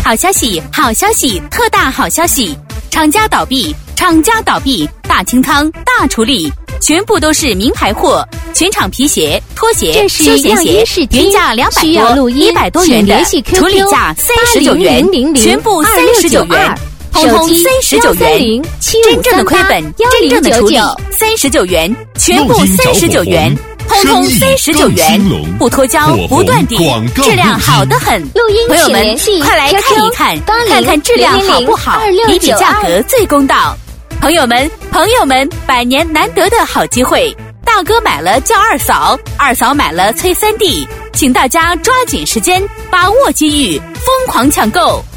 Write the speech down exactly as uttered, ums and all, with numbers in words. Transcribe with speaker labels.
Speaker 1: 好消息，好消息，特大好消息！厂家倒闭，厂家倒闭，大清仓，大处理，全部都是名牌货，全场皮鞋、拖鞋、休闲鞋，原价两百多，一百多元的，处理价三十九元，全部三十九元。通通三十九元，真正的亏本，真正的处理，三十九元，全部三十九元，通通三十九元，不脱胶，不断底，质量好得很。朋友们，快来看一看，看看质量好不好，比比价格最公道。朋友们，朋友们，百年难得的好机会，大哥买了叫二嫂，二嫂买了催三弟，请大家抓紧时间，把握机遇，疯狂抢购。